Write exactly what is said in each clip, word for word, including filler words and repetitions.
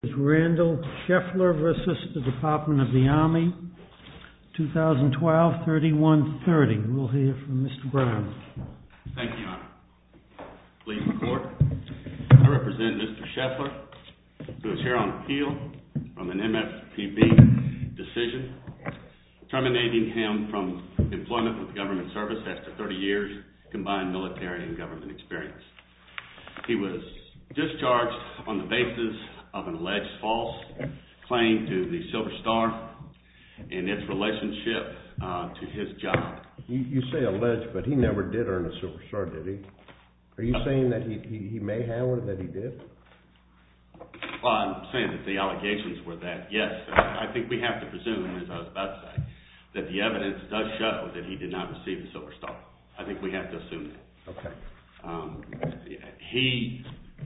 Randall Scheffler versus the Department of the Army, twenty twelve, thirty-one thirty. We'll hear from Mister Brown. Thank you, Your Honor. Please report. I represent Mister Scheffler, who is here on appeal from an M S P B decision terminating him from employment with government service after thirty years combined military and government experience. He was discharged on the basis of an alleged false claim to the Silver Star and its relationship uh, to his job. You, you say alleged, but he never did earn a Silver Star, did he? Are you uh, saying that he, he, he may have or that he did? Well, I'm saying that the allegations were that, yes. I think we have to presume, as I was about to say, that the evidence does show that he did not receive the Silver Star. I think we have to assume that. Okay. Um, he,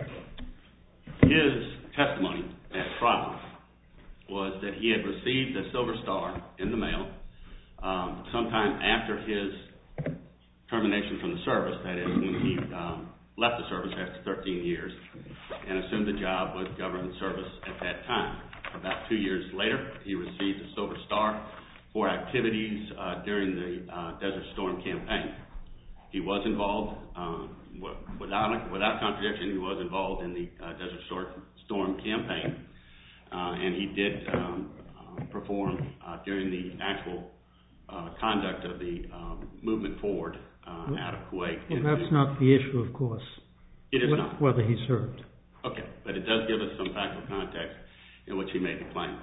his testimony at trial was that he had received the Silver Star in the mail um, sometime after his termination from the service, that is, when he um, left the service after thirteen years and assumed the job with government service at that time. About two years later, he received a Silver Star for activities uh, during the uh, Desert Storm campaign. He was involved, um, without, without contradiction, he was involved in the uh, Desert Storm campaign, uh, and he did um, uh, perform uh, during the actual uh, conduct of the um, movement forward uh, out of Kuwait. Well, that's not the issue, of course. It is wh- not. Whether he served. Okay, but it does give us some factual context in which he made the claim.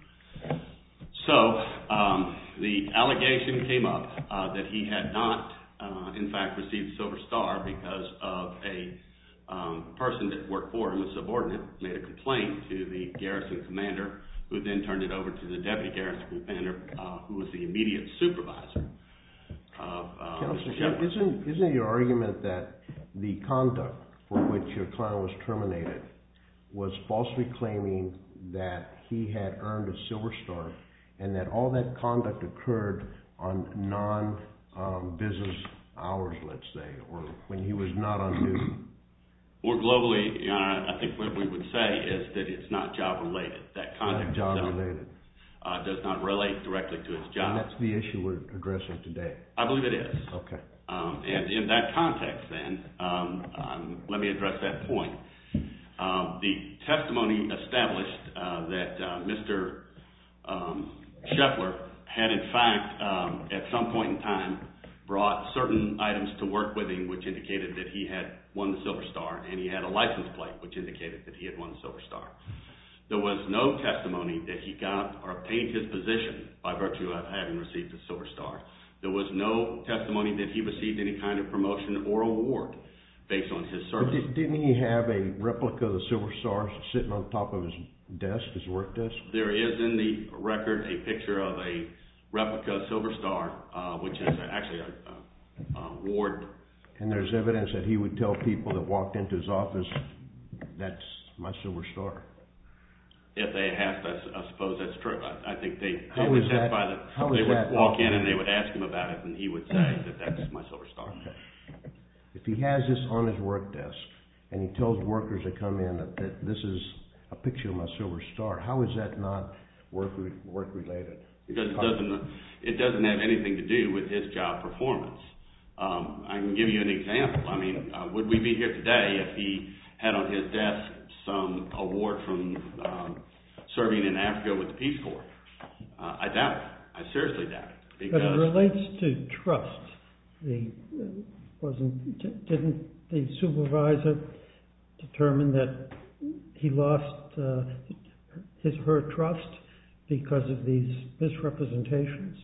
So, um, the allegation came up uh, that he had not, uh, in fact, received the Silver Star because of a um, person that worked for him, a subordinate, made a complaint to the garrison commander, who then turned it over to the deputy garrison commander, uh, who was the immediate supervisor of uh, Counsel, Mister Shepard. Isn't, isn't your argument that the conduct for which your client was terminated was falsely claiming that he had earned a Silver Star and that all that conduct occurred on non-business um, hours, let's say, or when he was not on duty? More globally, Your Honor, I think what we would say is that it's not job-related. That conduct not itself job-related. Uh, does not relate directly to his job. And that's the issue we're addressing today. I believe it is. Okay. Um, and in that context, then, um, um, let me address that point. Um, the testimony established uh, that uh, Mister Um, Scheffler had, in fact, um, at some point in time, brought certain items to work with him, which indicated that he had won the Silver Star, and he had a license plate, which indicated that he had won the Silver Star. There was no testimony that he got or obtained his position by virtue of having received the Silver Star. There was no testimony that he received any kind of promotion or award based on his service. Did, didn't he have a replica of the Silver Star sitting on top of his desk, his work desk? There is in the record a picture of a replica Silver Star, uh, which is actually a, a, a award. And there's evidence that he would tell people that walked into his office, that's my Silver Star. If they asked, I, I suppose that's true. I, I think they, they how would is testify that, that how they is would that walk in often? and they would ask him about it, and he would say that that's my Silver Star. Okay. If he has this on his work desk and he tells workers that come in that, that this is a picture of my Silver Star, how is that not work re- work related? Because it doesn't it doesn't have anything to do with his job performance. Um, I can give you an example. I mean, uh, would we be here today if he had on his desk some award from um, serving in Africa with the Peace Corps? Uh, I doubt it. I seriously doubt it. But it relates to trust. The uh, wasn't didn't the supervisor determine that he lost uh, his her trust because of these misrepresentations?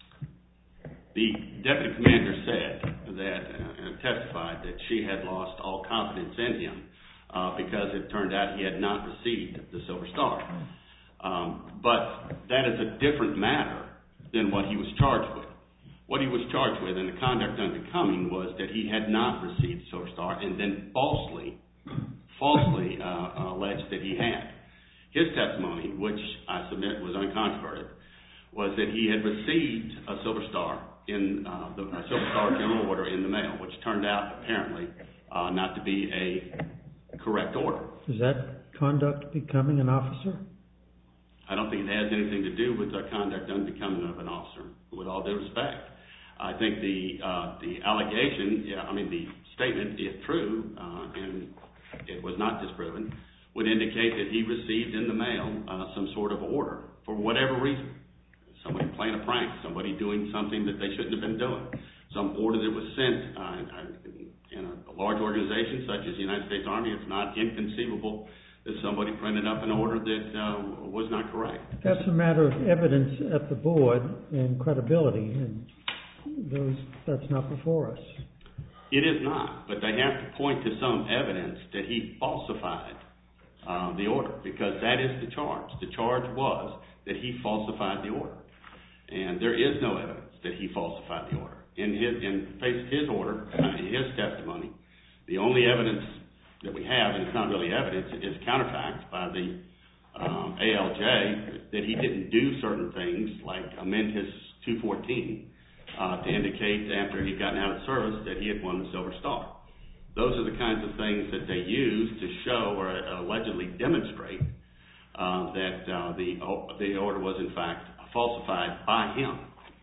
The deputy commander said that uh, testified that she had lost all confidence in him uh, because it turned out he had not received the Silver Star. Um, but that is a different matter than what he was charged with. What he was charged with in the conduct unbecoming was that he had not received the Silver Star and then falsely, falsely uh, alleged that he had. His testimony, which I submit was uncontroverted, was that he had received a Silver Star in uh, the a Silver Star General Order in the mail, which turned out apparently uh, not to be a correct order. Does that conduct becoming an officer? I don't think it has anything to do with the conduct unbecoming of an officer, with all due respect. I think the uh, the allegation, yeah, I mean the statement, if true, uh, and it was not disproven, would indicate that he received in the mail uh, some sort of order for whatever reason. Somebody playing a prank, somebody doing something that they shouldn't have been doing, some order that was sent uh, in a large organization such as the United States Army. It's not inconceivable that somebody printed up an order that uh, was not correct. That's a matter of evidence at the board and credibility, and those that's not before us. It is not, but they have to point to some evidence that he falsified uh, the order, because that is the charge. The charge was that he falsified the order, and there is no evidence that he falsified the order. In his in face his order, uh, his testimony, the only evidence that we have, and it's not really evidence, is counterfacts by the um, A L J that he didn't do certain things like amend his two fourteen uh, to indicate after he'd gotten out of service that he had won the Silver Star. Those are the kinds of things that they use to show or allegedly demonstrate uh, that uh, the the order was in fact falsified by him.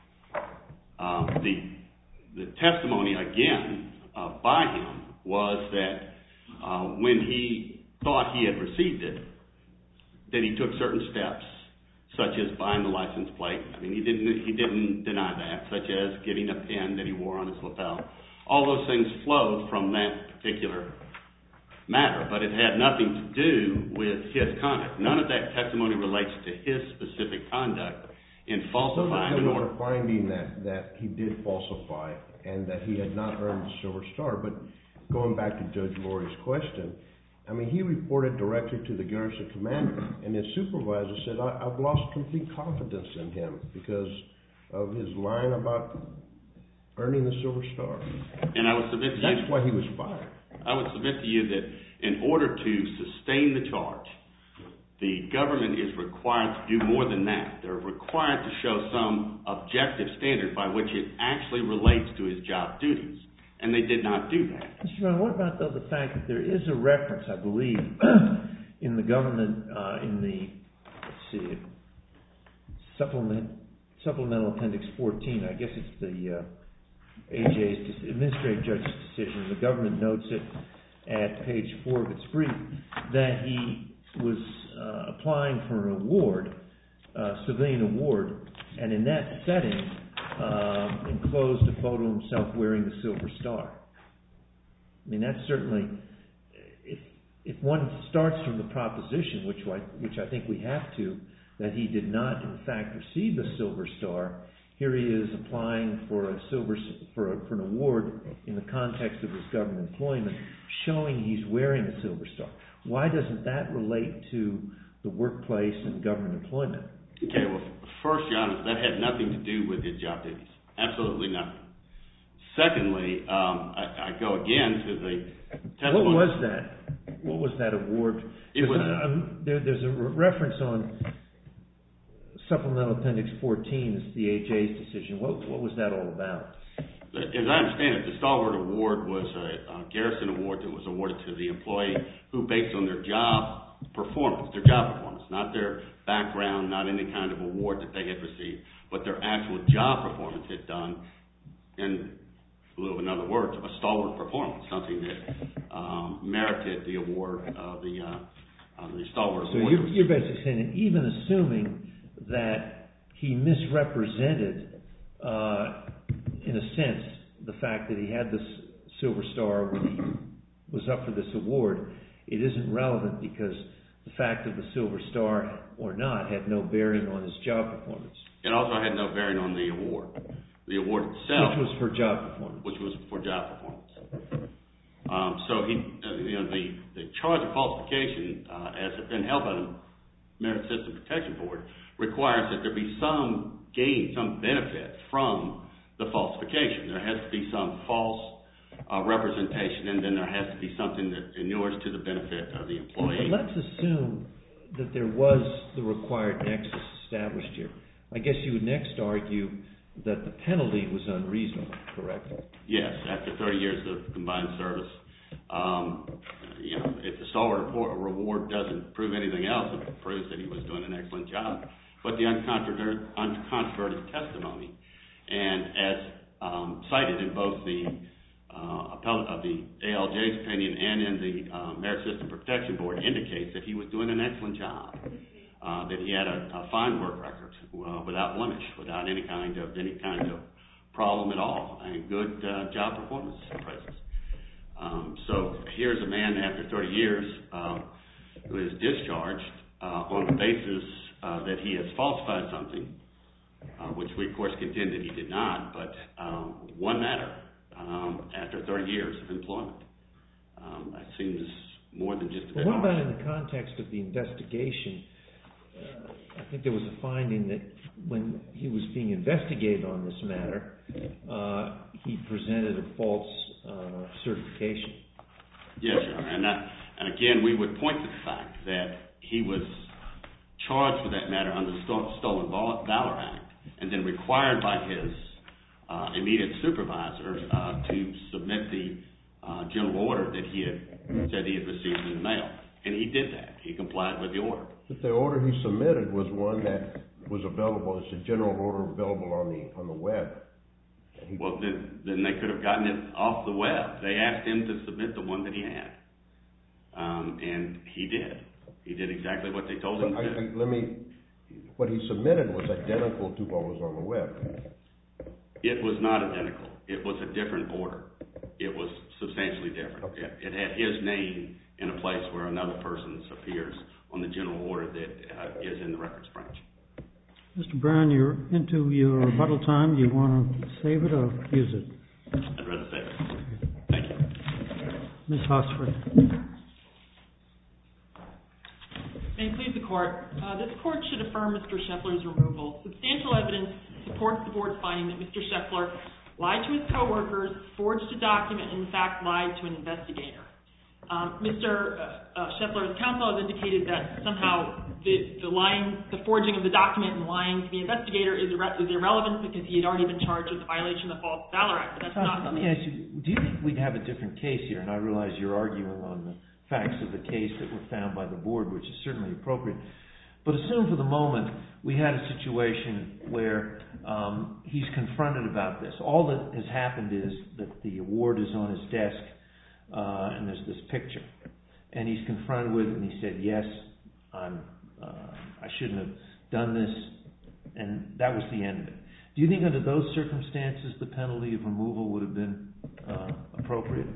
Uh, the the testimony again uh, by him was that Uh, when he thought he had received it, that he took certain steps, such as buying the license plate. I mean, he didn't he didn't deny that, such as getting a pin that he wore on his lapel. All those things flowed from that particular matter, but it had nothing to do with his conduct. None of that testimony relates to his specific conduct in falsifying so an order. There was a finding that, that he did falsify and that he had not earned the Silver Star, but going back to Judge Lurie's question, I mean, he reported directly to the garrison commander, and his supervisor said, I, I've lost complete confidence in him because of his line about earning the Silver Star. And I would submit to That's you, why he was fired. I would submit to you that in order to sustain the charge, the government is required to do more than that. They're required to show some objective standard by which it actually relates to his job duties. And they did not do that. Mister Brown, what about though, the fact that there is a reference, I believe, in the government, uh, in the, let's see, supplement, supplemental appendix fourteen, I guess it's the uh, A J's, administrative judge's decision, the government notes it at page four of its brief, that he was uh, applying for an award, uh, civilian award, and in that setting, Uh, enclosed a photo of himself wearing the Silver Star. I mean, that's certainly, if if one starts from the proposition, which I, which I think we have to, that he did not in fact receive the Silver Star, here he is applying for a silver for, a, for an award in the context of his government employment, showing he's wearing a Silver Star. Why doesn't that relate to the workplace and government employment? Okay, well, first, Your Honor, that had nothing to do with his job duties. Absolutely nothing. Secondly, um, I, I go again to the testimony. What was that? What was that award? It was, um, there, there's a re- reference on supplemental appendix fourteen, it's the A J's decision. What, what was that all about? As I understand it, the Stalwart Award was a, a garrison award that was awarded to the employee who, based on their job performance, their job performance, not their background, not any kind of award that they had received, but their actual job performance had done, in a little in other words, a stalwart performance, something that um, merited the award of the, uh, uh, the Stalwart so Award. You're, you're basically saying that even assuming that he misrepresented, uh, in a sense, the fact that he had this Silver Star when he was up for this award, it isn't relevant because the fact of the Silver Star or not had no bearing on his job performance. It also had no bearing on the award. The award itself, which was for job performance. Which was for job performance. Um, so he, uh, you know, the, the charge of falsification, uh, as has been held by the Merit System Protection Board, requires that there be some gain, some benefit from the falsification. There has to be some false Uh, representation, and then there has to be something that inures to the benefit of the employee. But let's assume that there was the required nexus established here. I guess you would next argue that the penalty was unreasonable, correct? Yes, after thirty years of combined service, Um, you know, if the Star report, reward doesn't prove anything else, it proves that he was doing an excellent job. But the uncontroverted, uncontroverted testimony, and as um, cited in both the uh, appellate of the A L J's opinion and in the uh, Merit System Protection Board, indicates that he was doing an excellent job. Uh, that he had a, a fine work record uh, without blemish, without any kind of any kind of problem at all, and good uh, job performance appraisals. Um, so here's a man after thirty years uh, who is discharged uh, on the basis uh, that he has falsified something, uh, which we of course contend that he did not, but um, one matter um, after thirty years of employment. Um, that seems more than just a bit. Well, what about in the context of the investigation? Uh, I think there was a finding that when he was being investigated on this matter, uh, he presented a false uh, certification. Yes, Your Honor. And, uh, and again, we would point to the fact that he was charged with that matter under the Stolen Valor Act and then required by his uh, immediate supervisor uh, to submit the uh, general order that he had said he had received in the mail. And he did that. He complied with the order. But the order he submitted was one that was available. It's a general order available on the on the web. He, well, then, then they could have gotten it off the web. They asked him to submit the one that he had, um, and he did. He did exactly what they told him to do. I, I, let me. What he submitted was identical to what was on the web. It was not identical. It was a different order. It was substantially different. Okay. It, it had his name in a place where another person's appears on the general order that uh, is in the records branch. Mister Brown, you're into your rebuttal time. Do you want to save it or use it? I'd rather save it. Thank you. Miz Hosford. May it please the Court. Uh, this Court should affirm Mister Scheffler's removal. Substantial evidence supports the Board's finding that Mister Scheffler lied to his coworkers, forged a document, and in fact lied to an investigator. Um, Mister Uh, uh, Scheffler's counsel has indicated that somehow the, the lying, the forging of the document and lying to the investigator is, irre- is irrelevant because he had already been charged with the violation of the False Valor Act. But that's Tom, not. Let me ask you: do you think we'd have a different case here? And I realize you're arguing on the facts of the case that were found by the Board, which is certainly appropriate. But assume for the moment we had a situation where um, he's confronted about this. All that has happened is that the award is on his desk. Uh, and there's this picture, and he's confronted with it, and he said, "Yes, I'm. Uh, I shouldn't have done this," and that was the end of it. Do you think, under those circumstances, the penalty of removal would have been uh, appropriate?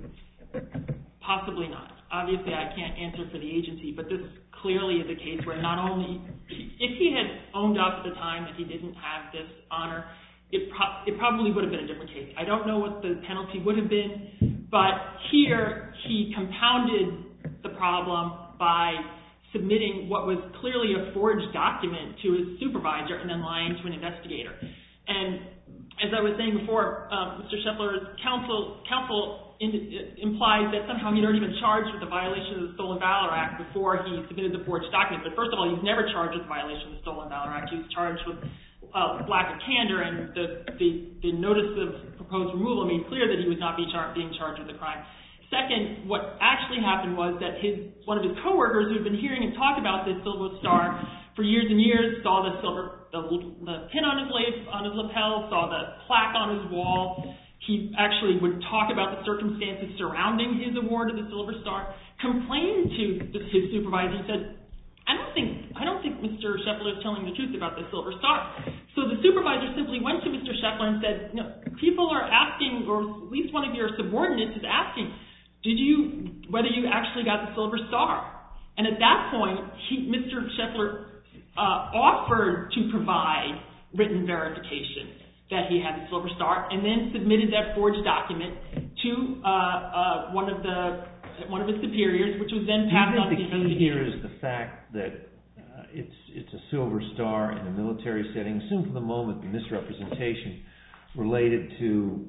Possibly not. Obviously, I can't answer for the agency, but this clearly is a case where not only, if he had owned up at the time that he didn't have this honor, it, pro- it probably would have been a different case. I don't know what the penalty would have been. But here, he compounded the problem by submitting what was clearly a forged document to his supervisor and then lying to an investigator. And as I was saying before, um, Mister Scheffler's counsel, counsel in, implies that somehow he'd already been charged with the violation of the Stolen Valor Act before he submitted the forged document. But first of all, he's never charged with the violation of the Stolen Valor Act. He was charged with Uh, lack of candor, and the, the, the notice of proposed removal made clear that he was not be char- being charged with a crime. Second, what actually happened was that his one of his coworkers, who had been hearing him talk about this Silver Star for years and years, saw the silver the, the pin on his lace, on his lapel, saw the plaque on his wall. He actually would talk about the circumstances surrounding his award of the Silver Star, complained to his supervisor, and said, I don't think I don't think Mister Scheffler is telling the truth about the Silver Star. So the supervisor simply went to Mister Scheffler and said, no, people are asking, or at least one of your subordinates is asking, did you, whether you actually got the Silver Star? And at that point, he, Mister Scheffler uh, offered to provide written verification that he had the Silver Star, and then submitted that forged document to uh, uh, one of the one of his superiors, which was then passed on to the investigator. The key here is the fact that uh, it's it's a Silver Star in a military setting. Assume for the moment the misrepresentation related to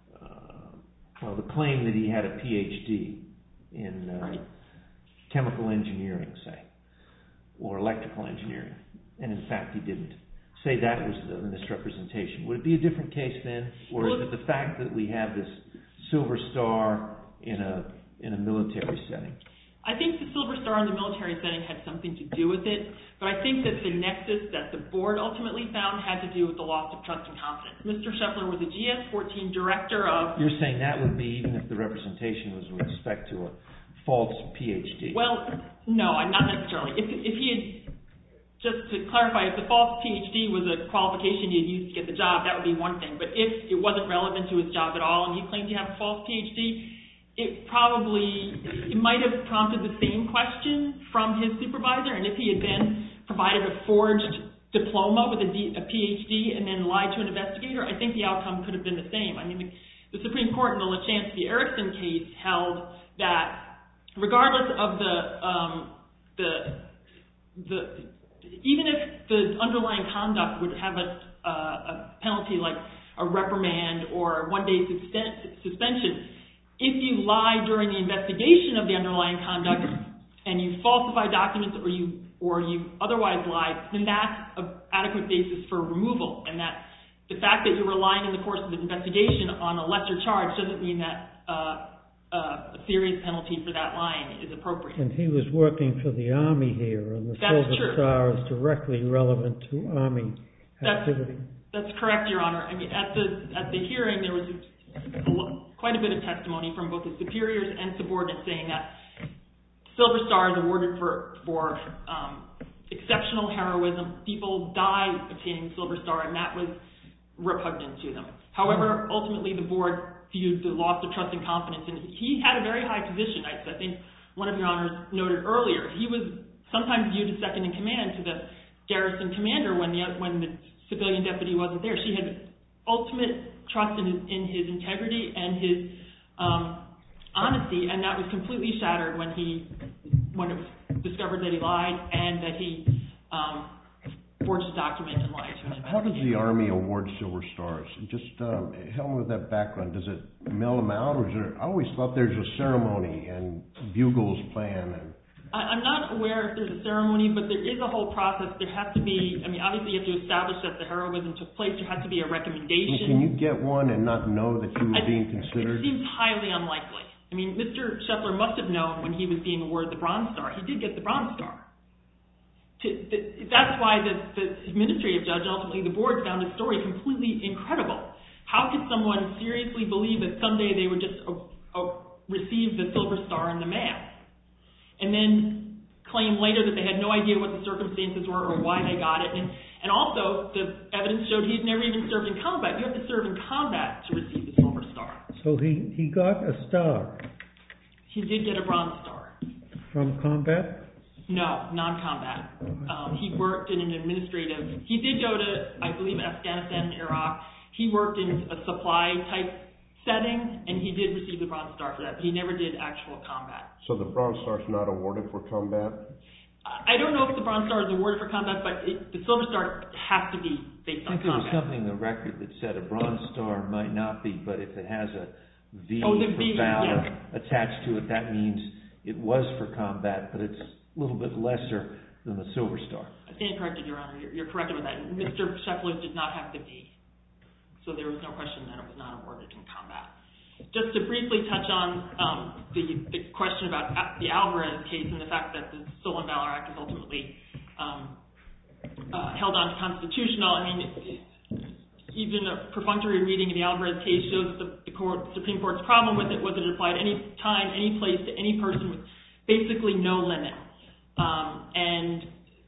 uh, well, the claim that he had a P H D in uh, chemical engineering, say, or electrical engineering, and in fact he didn't. Say that was the misrepresentation. Would it be a different case then? Or is it the fact that we have this Silver Star in a in a military setting? I think the Silver Star in the military setting had something to do with it, but I think that the nexus that the board ultimately found had to do with the loss of trust and confidence. Mister Scheffler was a G S fourteen director of... You're saying that would be even if the representation was with respect to a false P H D? Well, no, not necessarily. If, if he had, just to clarify, if the false P H D was a qualification he had used to get the job, that would be one thing. But if it wasn't relevant to his job at all and he claimed to have a false P H D, it probably, it might have prompted the same question from his supervisor, and if he had then provided a forged diploma with a, D, a P H D and then lied to an investigator, I think the outcome could have been the same. I mean, the, the Supreme Court in the Lachansky-Erickson case held that regardless of the, um, the, the, even if the underlying conduct would have a, a, a penalty like a reprimand or one-day suspension, if you lie during the investigation of the underlying conduct and you falsify documents or you or you otherwise lie, then that's an adequate basis for removal. And that the fact that you're relying in the course of the investigation on a lesser charge doesn't mean that uh, uh, a serious penalty for that lying is appropriate. And he was working for the Army here, and the That's Silver true. Star is directly relevant to Army activity. That's, that's correct, Your Honor. I mean, at the at the hearing, there was a, a, quite a bit of testimony from both his superiors and subordinates saying that Silver Star is awarded for for um, exceptional heroism. People die obtaining the Silver Star, and that was repugnant to them. However, ultimately the board viewed the loss of trust and confidence, and he had a very high position. I, I think one of your honors noted earlier, he was sometimes viewed as second in command to the garrison commander when the when the civilian deputy wasn't there. She had ultimate trust in his, in his integrity and his um, honesty, and that was completely shattered when he when it was discovered that he lied and that he um, forged a document and lied to an investigator. How does the Army award Silver Stars? Just um, help me with that background. Does it mail them out, or is there? I always thought there's a ceremony and bugles playing. And I, I'm not aware if there's a ceremony, but there is a whole process. There has to be. I mean, obviously, you have to establish that the heroism took place. There has to be a recommendation. Can you get one and not know that you were I, being considered? It seems highly unlikely. I mean, Mister Scheffler must have known when he was being awarded the Bronze Star. He did get the Bronze Star. To, the, that's why the, the administrative judge, ultimately the board, found his story completely incredible. How could someone seriously believe that someday they would just uh, uh, receive the Silver Star in the mail and then claim later that they had no idea what the circumstances were or why they got it? And, and also, the evidence showed he'd never even served in combat. You have to serve in combat to receive the Silver Star. So he, he got a star. He did get a Bronze Star. From combat? No, non-combat. Um, he worked in an administrative... He did go to, I believe, Afghanistan and Iraq. He worked in a supply-type setting, and he did receive the Bronze Star for that, but he never did actual combat. So the Bronze Star is not awarded for combat? I don't know if the Bronze Star is awarded for combat, but it, the Silver Star has to be based on combat. I think there was something in the record that said a Bronze Star might not be, but if it has a V oh, the for V, valor yes. attached to it, that means it was for combat, but it's a little bit lesser than the Silver Star. I stand corrected, Your Honor. You're, you're correct about that. Mister Scheffler did not have the V, so there was no question that it was not awarded in combat. Just to briefly touch on um, the, the question about the Alvarez case and the fact that the Stolen Valor Act is ultimately um, uh, held on to constitutional, I mean, it, it, even a perfunctory reading of the Alvarez case shows that the, the court, Supreme Court's problem with it was that it applied any time, any place, to any person with basically no limit. Um, and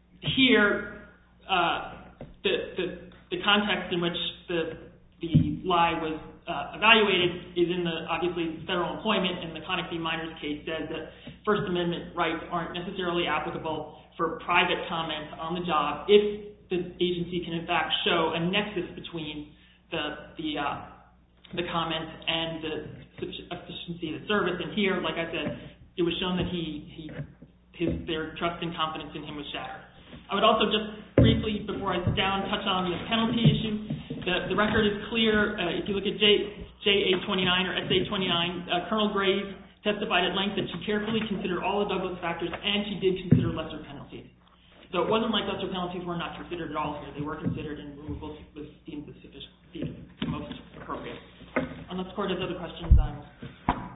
here, uh, the, the the context in which the the lie was uh, evaluated is in the obviously federal employment, and the Connick v. Miners case says that First Amendment rights aren't necessarily applicable for private comments on the job if the agency can in fact show a nexus between the the uh, the comments and the efficiency of the service. And here, like I said, it was shown that he he his their trust and confidence in him was shattered. I would also just briefly, before I sit down, touch on the penalty issue. The, the record is clear. Uh, if you look at J, J A twenty-nine or S A twenty-nine, uh, Colonel Graves testified at length that she carefully considered all the Douglas factors, and she did consider lesser penalties. So it wasn't like lesser penalties were not considered at all here. They were considered, and removal was deemed the, sufficient, deemed the most appropriate. Unless the court has other questions, I'm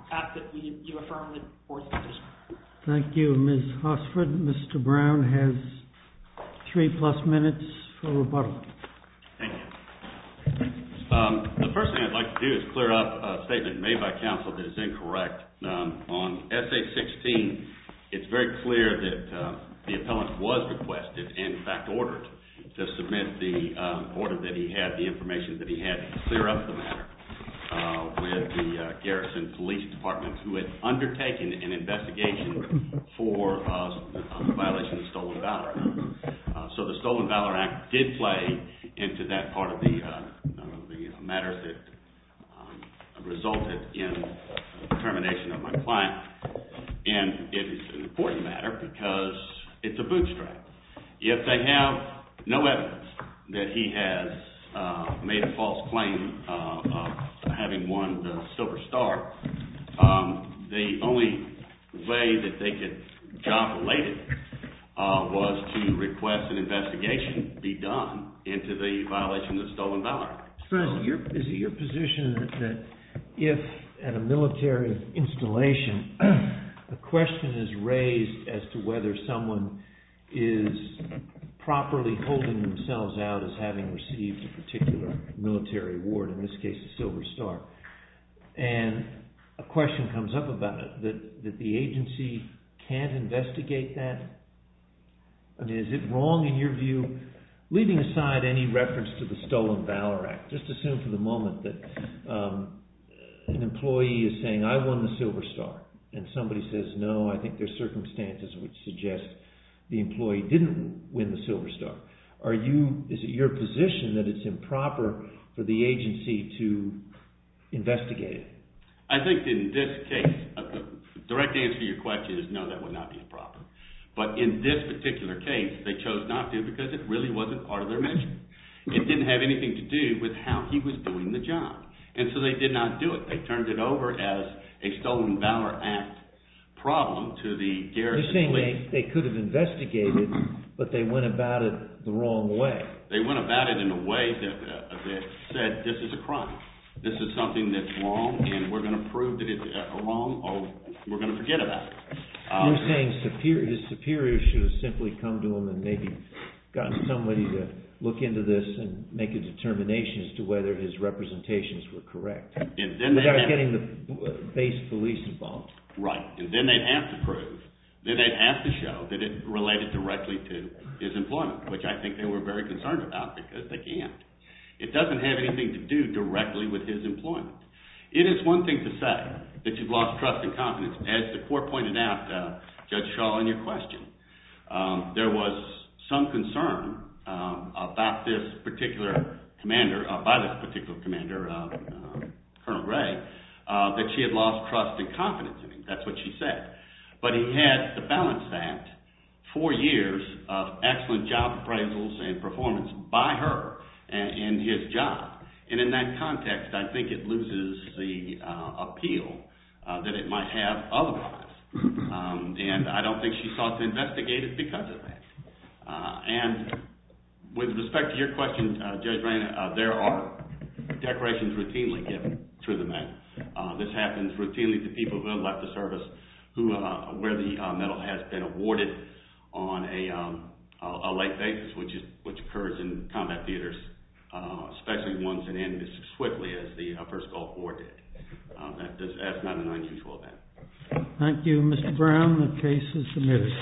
ask that we, you affirm the board's decision. Thank you, Miz Hosford. Mister Brown has three plus minutes for rebuttal. Thank you. Um, the first thing I'd like to do is clear up a statement made by counsel that is incorrect. Um, on S A sixteen, it's very clear that uh, the appellant was requested and, in fact, ordered to submit the um, order that he had, the information that he had to clear up the matter uh, with the uh, Garrison Police Department, who had undertaken an investigation for uh, violation of the Stolen Valor Act. Uh, so the Stolen Valor Act did play into that part of the, uh, uh, the matters that um, resulted in the termination of my client. And it is an important matter because it's a bootstrap. If they have no evidence that he has uh, made a false claim uh, of having won the Silver Star, um, the only way that they could job relate it uh, was to request an investigation be done into the violation of the Stolen Valor Act. So is, it your, is it your position that, that if at a military installation a question is raised as to whether someone is properly holding themselves out as having received a particular military award, in this case the Silver Star, and a question comes up about it, that, that the agency can't investigate that? I mean, is it wrong in your view, leaving aside any reference to the Stolen Valor Act, just assume for the moment that um, an employee is saying, I won the Silver Star, and somebody says, no, I think there's circumstances which suggest the employee didn't win the Silver Star. Are you, is it your position that it's improper for the agency to investigate it? I think in this case, uh, the direct answer to your question is no, that would not be improper. But in this particular case, they chose not to because it really wasn't part of their mission. It didn't have anything to do with how he was doing the job. And so they did not do it. They turned it over as a Stolen Valor Act problem to the Garrison You're saying Police. they, they could have investigated, but they went about it the wrong way. They went about it in a way that, uh, that said this is a crime. This is something that's wrong, and we're going to prove that it's uh, wrong, or we're going to forget about it. Um, You're saying superior, his superiors should have simply come to him and maybe gotten somebody to look into this and make a determination as to whether his representations were correct, and then without have, getting the base police involved. Right, and then they'd have to prove, then they'd have to show that it related directly to his employment, which I think they were very concerned about because they can't. It doesn't have anything to do directly with his employment. It is one thing to say that you've lost trust and confidence. As the court pointed out, uh, Judge Shaw, in your question, um, there was some concern um, about this particular commander, uh, by this particular commander, uh, uh, Colonel Gray, uh, that she had lost trust and confidence in him. That's what she said. But he had, to balance that, four years of excellent job appraisals and performance by her in his job. And in that context, I think it loses the uh, appeal uh, that it might have otherwise. Um, and I don't think she sought to investigate it because of that. Uh, and with respect to your question, uh, Judge Reyna, uh, there are decorations routinely given through the medal. Uh, this happens routinely to people who have left the service, who uh, where the uh, medal has been awarded on a, um, a, a late basis, which is which occurs in combat theaters. Uh, especially ones that end as swiftly as the uh, first Gulf War did. Uh, that does, that's not an unusual event. Thank you, Mister Brown. The case is submitted.